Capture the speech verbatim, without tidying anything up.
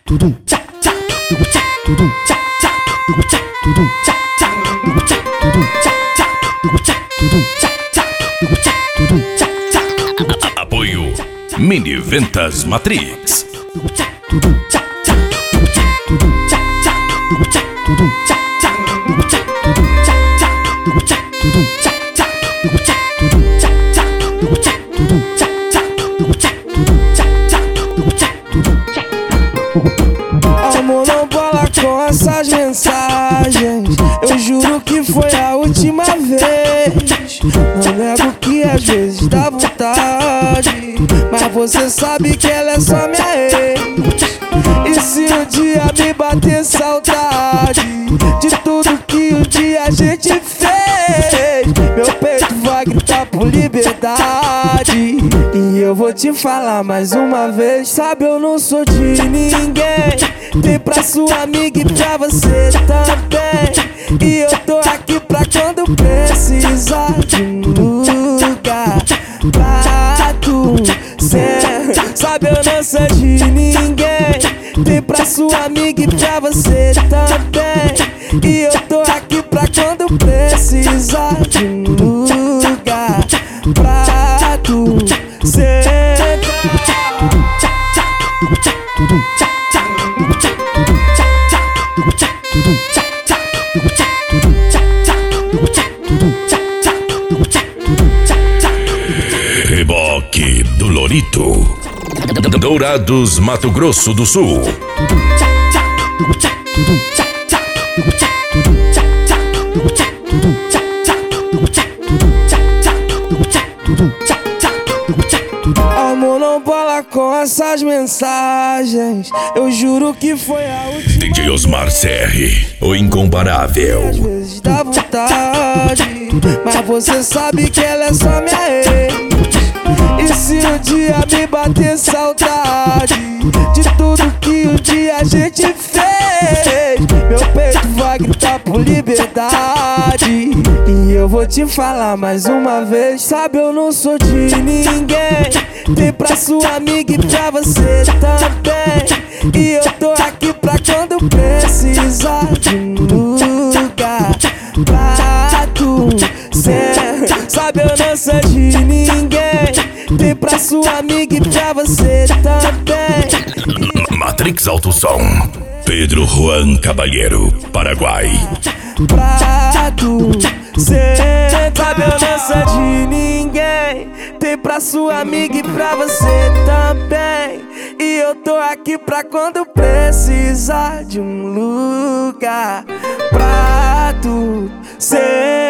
tudum, tchá, tchá, tudum, tchá, tudum, tchá, tchá, tudum, tchá, tudum, tchá, tchá, tudum, tchá, tudum, tchá, tchá, tudum, tchá, tudum, tchá, tchá, tudum, tchá, tudum, tchá, tchá, tudum, tchá. Apoio Mini Ventas Matrix. Tudum, tchá, tudum, tchá, tchá, tudum, tchá, tudum, tchá, tchá, tudum, tchá, tudum, tchá, tchá, tudum, tchá, tudum, tchá, tchá, tudum, tchá, tudum, tchá, tchá, tudum, tchá, tudum, tchá, tchá, tudum, tchá, tudum, tchá, tchá, tudum, tchá, tudum, tchá, tchá, tudum, tchá, tudum, tchá. Amor, não bola com essas mensagens. Eu juro que foi a última vez. Não nego que às vezes dá vontade, mas você sabe que ela é só minha ex. E se um dia me bater saudade de tudo que um dia a gente fez, meu peito vai gritar por liberdade. E eu vou te falar mais uma vez, sabe, eu não sou de ninguém. Tem pra sua amiga e pra você também. E eu tô aqui pra quando precisar de um lugar pra tu ser. Sabe, eu não sou de ninguém. Tem pra sua amiga e pra você também. E eu tô aqui pra quando precisar de um lugar pra tu ser. Reboque do Lorito, Dourados, Mato Grosso do Sul. Amor, não bola com essas mensagens. Eu juro que foi a última. D J Osmar C R, o incomparável. Às vezes dá vontade, mas você sabe que ela é só minha ex. E se um dia me bater saudade de tudo que um dia a gente fez, meu peito vai gritar por liberdade. E eu vou te falar mais uma vez, sabe, eu não sou de ninguém. Tem pra sua amiga e pra você também. E eu tô aqui pra quando precisar de um lugar pra tu ser. Sabe, eu não sou de ninguém. Tem pra sua amiga e pra você também. Matrix Alto Som, Pedro Juan Cabalheiro, Paraguai. Pra tu ser. Sabe, eu não sou de ninguém. Tem pra sua amiga e pra você também. E eu tô aqui pra quando precisar de um lugar pra tu ser.